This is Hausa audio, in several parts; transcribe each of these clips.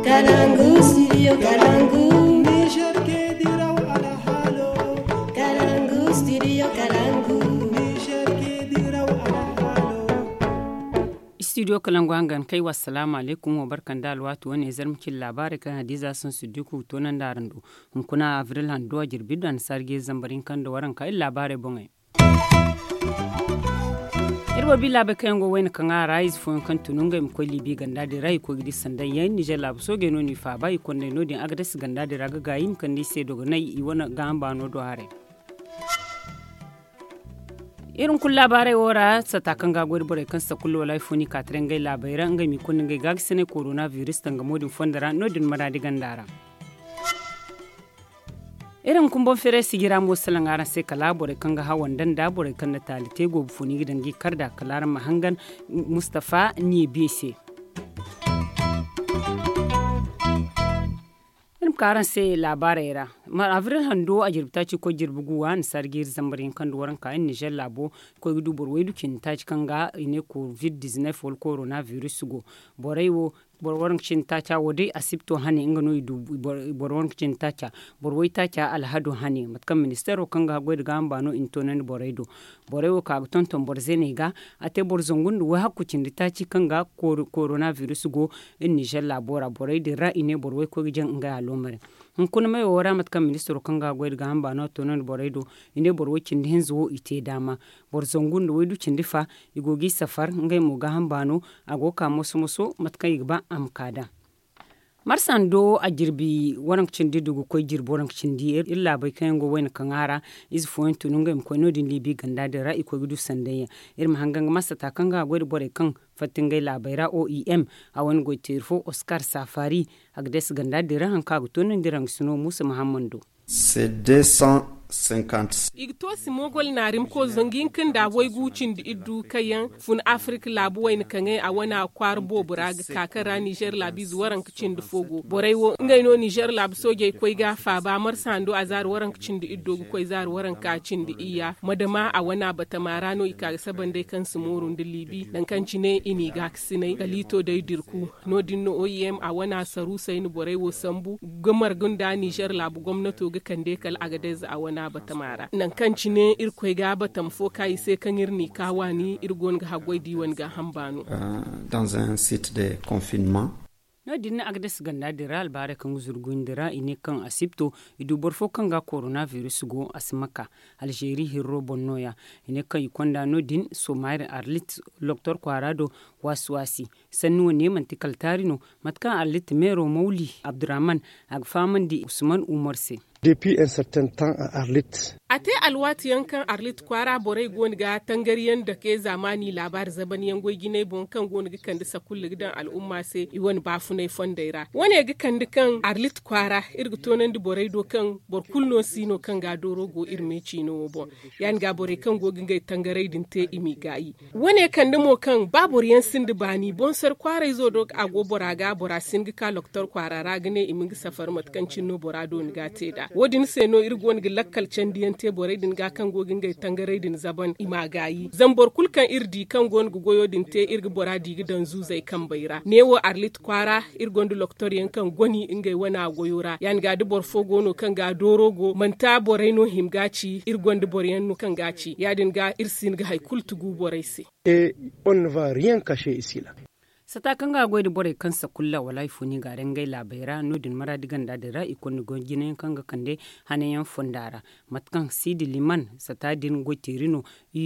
Kalangu, studio Kalangu. Niger ke diraw ala halo. Kalangu, studio Kalangu. Niger ke diraw ala halo. Studio Kalangu hangan kai wassalamu alaikum wa barkan da alwatu wani zarmkin labari kan hadiza sun su duku tonan da rando. Kuna Avril Handuwa jirbidan sarge zambarin kan da waran kai labari bungai. Irwa bila ba kayan gowen kan a rais fon kan tununga mi ko libi ganda de rai ko gidi sandan yayin Niger lab so ge no ni fa bai ko ne no din agades ganda de raga gayim kan ni se dogo nai i wona gamba no do hare irin kun labarai wora sata kan ga gwada bare kan sa kullu wallahi funi katren gai labaira nga mi kun ngai gag sene coronavirus tanga modin fondara no din maradi gandara irin kumbon fere sigira mo salangara sai kala bore kanga hawan dan da bore kan na talite go funi gidan gi karda kalar mahangan Mustafa ni bese irin karan sai labarera mar Avril Hando a jirbta ci ko jirbuguwa an sargir zambarin kan duwaran kayan Niger labo ko gudu borwai dukin ta ci kanga ine covid-19 wal coronavirus go borewo borwaran cin tacha wode asibto hani ingano idu borwaran cin tacha borwai tacha alhado hani matkan ministero kanga goy daga ambano intonan boredo borewo ka tonton borzene ga ate borzongun wa hakucin tachi kanga coronavirus go in Niger labora borede ra ine borwai ko gijan nga alomare kun mai wora matkan ministero kanga goy daga ambano tonan boredo ine borwai cin hinzo ite dama borzongun wedu cin difa igogi safar ngai mu ga ambano agoka muso matkan igba amkada marsando a jirbi warankcin didugu koy jirbo warankcin di illa bai kayan go wen kangara is foin tununga im koy nodin libi ganda da ra'i ko gudu sandaya irma hanganga masata kanga go bore kan fatingai labaira OEM a wani go tirfo Oscar Safari agdes ganda da ran ka gutonin diran suno Musa Muhammadu c'est 250 igto simogol narim ko zongin kin da wai gucin da iddu kayan fun Africa labu wai kange a wana kwar bobura ga kakara Niger labi zuwaran kicin da fogo borai wo ngai no Niger lab soje koi ga fa ba mar sando a zar waran kicin da iddo koi zar waran kacin da iya madama a wana batamara no ika saban dai kan sumurun da libi dan kan cine ini ga ksinai galito dai dirku no dinno OEM a wana saru sai ni borai wo sambu gumar gunda Niger labu gwamnato ga kande kal agadez a wana batamara nan kanci ne irkoi ga batam fo kai sai kan irni kawani irgon ga hagwai diwan ga hambano dans un site de confinement no dinna agdes ganda dira albare kan zurgundira ine kan asipto idu borfo kan ga coronavirus go asmaka Algeria hirro bonnoya ine kan ikonda no din somaire arlit docteur Kwarado waswasi sannu ne mantikal tarino matkan arlit mero mauli Abdurrahman agfamandi Usman Umarse depuis un certain temps à Arlit. Ate alwati yankan Arlit kwara borai gon ga tangariyan da ke zamani labar zaban yango gine bon kan gon ga kan disa kullu gidan al'umma sai iwan bafunai fondaira. Wane ga kan kan Arlit kwara irgutonan di borai do kan bor kulno sino kan ga doro go irmeci no bon. Yan ga borai kan go gingai tangarai din te imi gayi. Wane kan dimo kan babur yan sindi bani bon sar kwara zo do ago boraga bora singi ka doktor kwara ragane imi safar matkancin no borado ni ga teda. Wodin seno irgon gi lakkal candiyan tebore din ga kan gogin gai tangare din zaban imagayi zambor kulkan irdi kan gon gu goyo din te irgi boradi gidan zuzai kan baira newo Arlit kwara irgon du loktoriyan kan goni ingai wana goyora yan ga dubor fogono kan ga dorogo manta boreno himgaci irgon du boryan no kan gaci yadin ga irsin ga haikultugu boraisi Et on ne va rien cacher ici là. sata kanga goyde bore kansa kulla walai funi garen gai labaira nodin maradigan da dira ikon go ginen kanga kande hanayan fondara matkan sidi liman sata din go tirino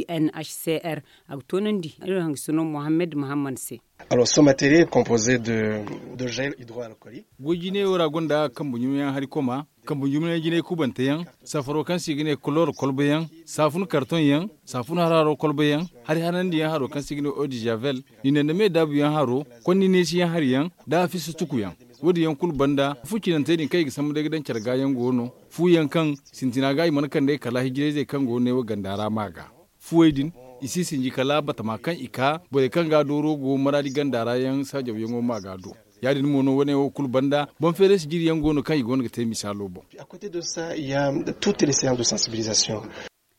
UNHCR aktonandi iran suno Mohamed se Alors ce matériel est composé de gel hydroalcoolique. Gojine ora gonda kambunyuyan harikoma kambunyuyan jine kubantayan safaro kan sigine color kolbayan safun karton yan safun hararo kolbayan hari hanandi yan haro kan sigine eau de javel ina me dabu yan haro konni ne shi yan hariyan da fi su tukuyan wodi yan kul banda fuki nan tayni kai samu daga dan carga yan gono fu yan kan sintina gai man kan dai kala hijire zai kan gono ne gandara maga fuwedin isi sinji kala batama kan ika bore kan ga doro go maradi gandara yan sajaw yan ma gado yadin mono wone o kul banda bon fere jiri yan gono kan gono ga te misalo bon À côté de ça, il y a toutes les séances de sensibilisation.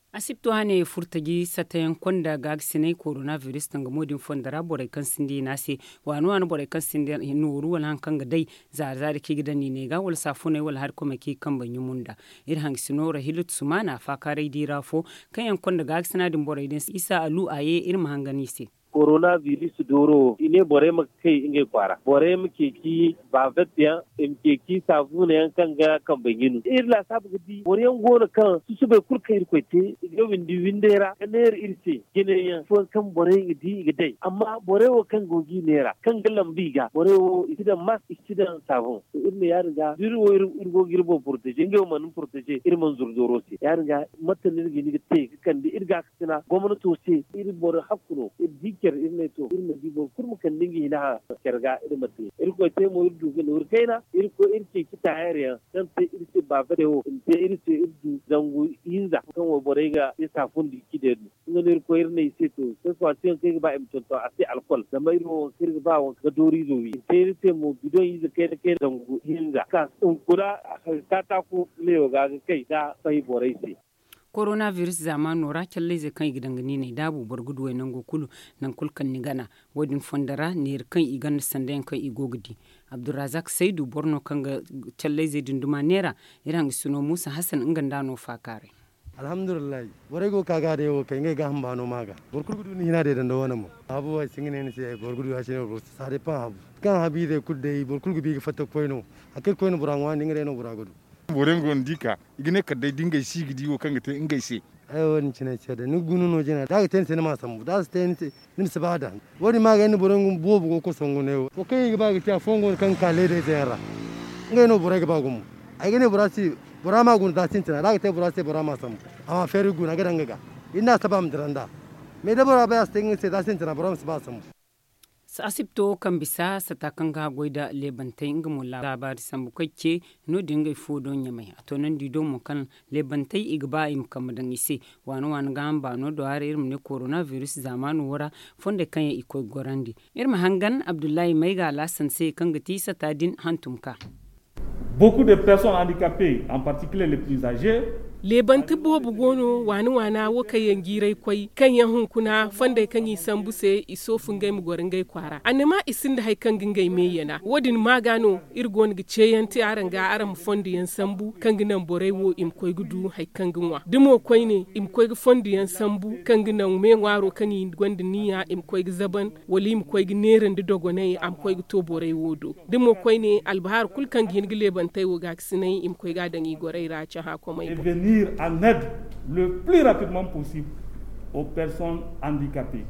asibto hane furtaji satayen konda ga sinai coronavirus tanga modin fondara borai kan sindi nase wanu wanu borai kan sindi nuru wal hankan ga dai zar ki gidan ni ne ga wal safune wal har kuma ki kan banyu munda hang sinora hilut sumana fa kare dirafo kan yan konda ga sinadin borai din isa alu aye irma hangani se coronavirus doro ine bore ma kai inge kwara bore mu ke ki ba vatya in ke ki sabuna yan kan ga kan baginu irla sabu gidi bore yan gona kan su bai kurka irkoite ga windi windera kaner irse gine yan fo kan bore gidi gidai amma bore wo kan gogi nera kan galam biga bore wo isidan mas isidan sabun irne ya riga dirwo irgo girbo protege inge man protege irman zurdoro se ya riga matanin gini gite kan di irga kana gwamnati se ir bore hakkuno ker irne to irme dibo kurmu kan dingi na kerga irmate irko te mo irdu ke nur kaina irko irke kita area dan te irke ba fade ho te irke irdu zangu inza kan wo borega isa fundi kide ngon irko irne ise to so so ati ke ba em to ati alcohol da mai ro kirga ba won ka dori zo wi te irke mo bidon yize ke zangu inza ka kura ka ta ku leo ga kai da sai boraisi coronavirus zaman nora kyalle zai kan gidangani ne dabu bargudu wai nan gokulu nan kulkan ni gana wadin fondara ne kan igan sandan kan igogidi abdurrazak saidu borno kan ga kyalle zai dinduma nera iran suno musa hassan inganda no fakare alhamdulillah borego kaga de o kai ga hamba no maga borgudu ni hina de dando wona mo abu wa singine ne sai borgudu ha shine ro sare pa abu kan habi de kudde borgudu bi ga fatta koino akai koino burangwa ngire no buragudu borengo ndika igine kadai dingai sigidi wo kanga te ingai se ai wani cina ce da ni gunu no jina da ten sen ma samu da ten ni se bada wani ma ga ni borengo bobu ko songo ne o kai ga ga ta fongo kan kale de zera ngai no borega ba gumu ai gane burasi burama gun da tin tana da te burasi burama samu amma feri guna ga danga ga ina sabam diranda me da bora ba stin se da tin tana burama ba samu sa asibto kan bisa sa takan ga goida lebantai inga mulla labari sambu kake no dinga fodo nyamai ato nan dido mu kan lebantai igba im kamadan ise wano wan gamba no do are irin ne coronavirus zamanu wara fonde kan ya iko gorandi irma hangan abdullahi maiga lasan sai kan ga tisa tadin hantumka. Beaucoup de personnes handicapées, en particulier les plus âgées, lebanti bobu gono wani wana wo kayan girai kwai kan yan hunkuna fanda kan yi sambuse iso fungai mu gorin gai kwara anima isin da haikan gingai me yana wodin magano irgon gice yan ti aran ga aran fondi yan sambu kan ginan borai wo im koi gudu haikan ginwa dimo koi ne im koi gu fondi yan sambu kan ginan me waro kan yi gondi niya im koi gu zaban wali im koi gu nerin di dogonai am koi gu to borai wodo dimo koi ne albahar kul kan gin lebantai wo ga sinai im koi ga dangi gorai ra cha ha komai en aide le plus rapidement possible aux personnes handicapées.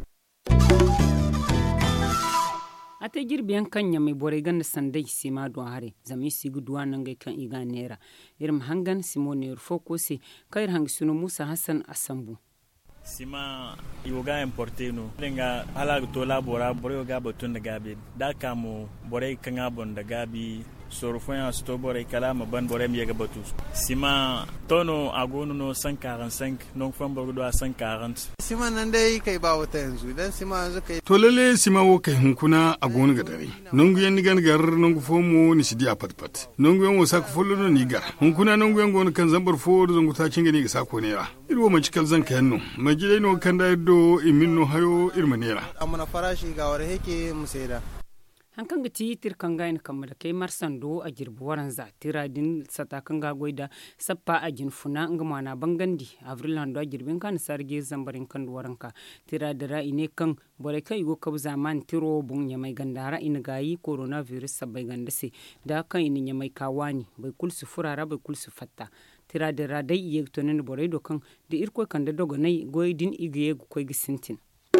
ate girbiyan kanya mai bore gan sandai sima don hare zami sigu duwa nan ga kan iga nera irin hangan simone foko se kair hang sunu musa hassan asambu sima yoga importe no lenga ala to labora bore yoga botun da gabi da kamu bore kan abon da gabi sorfoya sto bore kala ma ban bore mi ga batu sima tono agonu no 145 non fam borgo do 140 sima nan dai kai ba wata yanzu dan sima yanzu kai to lalle sima wo kai hunkuna agonu ga dare nongu yan digan gar nongu fomo ni sidi a patpat nongu yan wasa ku follo no ni gar hunkuna nongu yan gonu kan zambar fo zongu ta cinga ni ga sako ne ra irwo ma cikal zan kai no ma gidai no kan da do iminno hayo irma nera amma farashi ga wara yake mu saida hankan ga titir kan ga ina kamar kai marsando a girbu waran za tiradin sata kan ga goida sappa a jinfuna nga mana bangandi avril hando a girbin kan sarge zambarin kan waran ka tiradira ine kan bore kai go kab zaman tiro bun ya mai gandara ina gayi coronavirus sabai gandase da kan ina ya mai kawani bai kulsu furara bai kulsu fatta tiradira dai iye tonin bore do kan da irko kan da dogo nai goidin igiye ko gisintin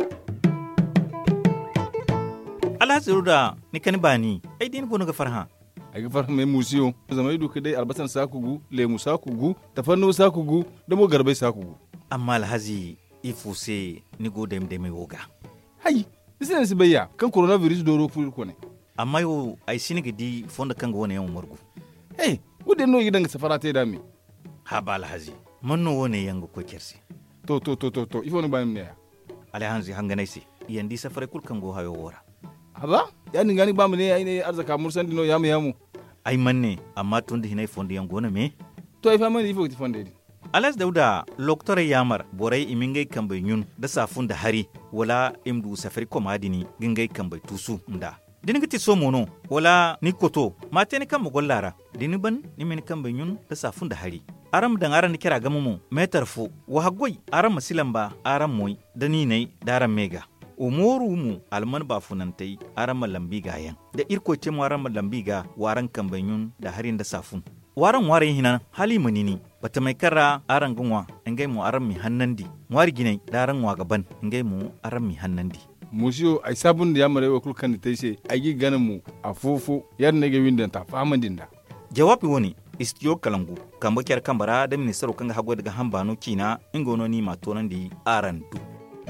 alhaziru da ni kani bani ai din bonu ga farha ai ga farha mai musiyo zama ido kadai albasan sakugu lemu sakugu tafanno sakugu da mo garbai sakugu amma alhazi ifuse ni go dem mai woga hai sai su bayya kan coronavirus doro fur ko ne amma yo ai sini gidi fonda kan go ne yan murgu hey wude no gidan safara te dami ha ba alhazi manno wone yango ko kersi to ifo no banim ne alhazi hanganai si yandi safare kul kan go hayo wora haba ya ni gani ba mu ne ai ne arzaka mursan dino yamu ai manne amma tun da hinai fondi yan gona me to ai fa mani ifo ti fonde di alas dauda loktore yamar borai imingai kambai yun da safun da hari wala imdu safari komadini gingai kambai tusu nda dini gati so mono wala ni koto mate ni kan mogollara dini ban ni min kambai yun da safun da hari aram dan aran kira gamumu metar fu wa hagoi aram masilamba aram moy dani nei daram mega umoru mu alman ba funantai aram lambi gayan da irko ce mu aram lambi ga waran kambai yun da harin da safun waran hinan hali manini bata mai kara aran gunwa ngai mu aran mi hannandi wari ginai daran wa gaban ngai mu aran mi hannandi musio ai sabun da yamare wa kulkan da tace ai ganan mu a fofo yar ne ga windan ta famandin da jawabi woni istiyo kalangu kamba kyar kambara da ministero kanga hago daga hambano kina ingono ni matonan di aran du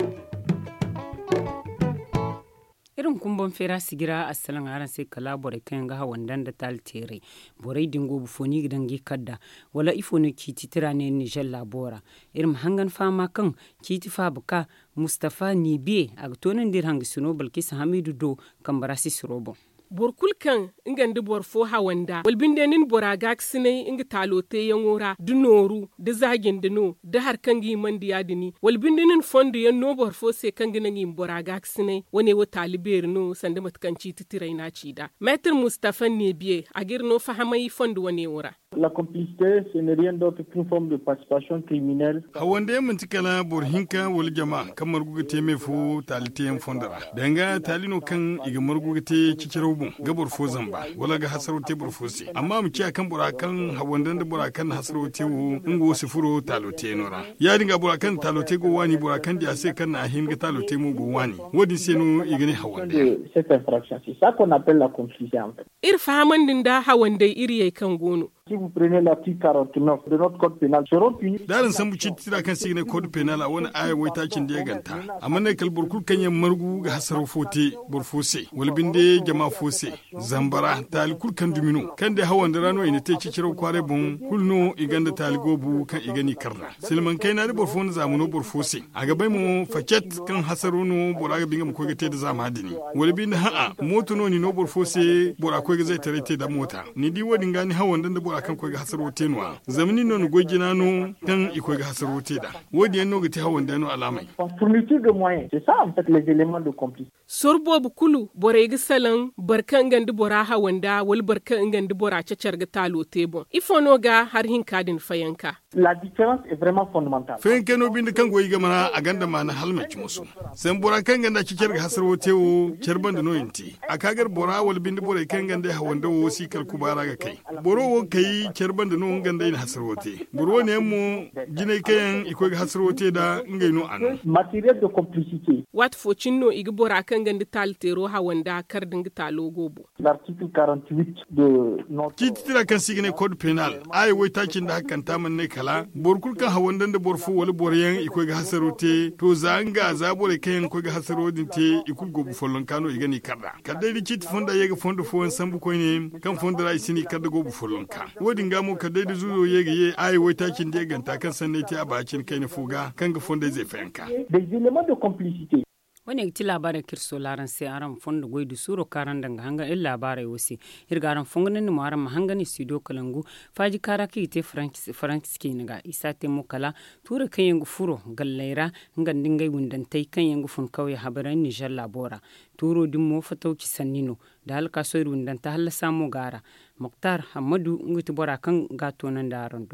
irin kumbon fera sigira asalan aran sai kala bore kan ga hawandan da taltere bore dingo bufoni gidan gi kadda wala ifoni kiti tirane ni jalla bora irin hangan fama kan kiti fa buka mustafa nibe a tonin dir hangi suno balkis hamidu do kambara sisrobo borkul kan ingandi borfo hawanda walbindenin boragak sinai inga talote yangora dunoru da zagin dino da har kangi mandiya dini walbindenin fondo yan no borfo se kangi nangi boragak sinai wane wa taliber no sanda matkanci titirai na cida metr mustafa ne biye agir no fahamai fondo wane wora La complicité, ce n'est rien d'autre qu'une forme de participation criminelle. Hawande ya mantikala borhinka wal jama kamar gugate me fo talite yan fondara. Danga talino kan iga margugate cicirobun ga borfo zamba wala ga hasarote borfose. Amma mu ci akan burakan hawandan da burakan hasarote wo ngo sifuro talote nora. Ya dinga burakan talote go wani burakan da sai kan na hin ga talote mu go wani. Wodi seno igane hawande. Cette infraction, c'est ça qu'on appelle la complicité en fait. Irfahaman dinda hawande iri kan gono. Si vous prenez l'article 49 de notre code pénal, seront punis. Darin san buci tira kan signe code pénal a wani aya wai takin da ya ganta. Amma ne kal burkul kan yan margu ga hasaro fote burfose. Walbin da jama fose. Zambara tal kul kan dumino. Kan da hawan da rano ina te ciciro kware bon kulno iganda tal gobu kan igani karna. Silman kai na da burfon zamuno burfose. A gabai mu facet kan hasaro no boraga binga mu ko ga te da zamadini. Walbin ha'a moto no ni no burfose bora ko ga zai tare te da mota. Ni di wadin gani hawan da bora kan ko ga hasaro tenwa zamani non gojina no kan iko ga hasaro te da wodi en no ga ti hawan da no alamai fourniture de moyens c'est ça en fait les éléments de complice sorbo bu kulu bore ga salan barkan gandi bora hawanda wal barkan gandi bora cacar ga talo tebo ifono ga har hin kadin fayanka la différence est vraiment fondamentale fayanka no bin kan goyi ga mana a ganda mana halmaci musu san bora kan ganda cacar ga hasaro tewo cerban da no yinti a kagar bora wal bin bora kan ganda hawanda wo sikal kubara ga kai boro wo kai kerban da nun ganda ina hasrote buro ne mu gine kayan iko hasrote da ngai no an matériel de complicité wat fo cinno igi bora kan ganda taltero hawanda kar dinga talo gobo l'article 48 de notre kitira kan sigine code pénal ai wai takin da hakan ta man ne kala borkul kan hawandan da borfo wala boryan iko hasrote to zanga zabore kayan ko hasrodin te ikul gobu follon kano igani karda kadai di kit fonda yega fondo fo sambu ko ne kan fonda rai sini kada gobu follon ka wodin gamo ka dai da zuzo yega ye ai wai takin da ganta kan sanne ta abacin kai na fuga kan ga fonda zai fayanka des éléments de complicité wani ti labarai kirso laran sai aran fondo goydu suro karan danga hanga il labarai wasi hirgaran fonganin ni maran mahangani studio kalangu faji karaki te frankiski naga isa te mukala tura kan yangu furo gallaira ngan dingai wundantai kan yangu fun kauye habaran Niger labora turo dimmo fatauki sannino da halka soyru wundanta halla samu gara Mokhtar Hamadou nguti bora kan gato nan da rando.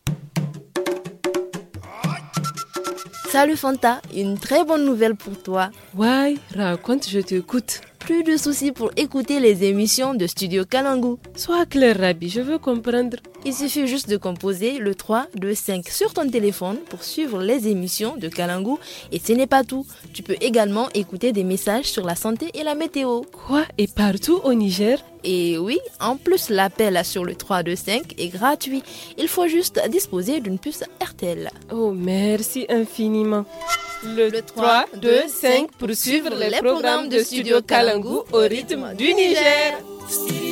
Salut Fanta, une très bonne nouvelle pour toi. Ouais, raconte, je t'écoute. Plus de soucis pour écouter les émissions de Studio Kalangu. Sois clair, Rabi, je veux comprendre. Il suffit juste de composer le 3, 2, 5 sur ton téléphone pour suivre les émissions de Kalangu. Et ce n'est pas tout. Tu peux également écouter des messages sur la santé et la météo. Quoi? Et partout au Niger? Et oui, en plus, l'appel sur le 325 est gratuit. Il faut juste disposer d'une puce RTL. Oh, merci infiniment. Le 3, 2, 5 pour suivre les programmes de Studio Kalangu au rythme du Niger.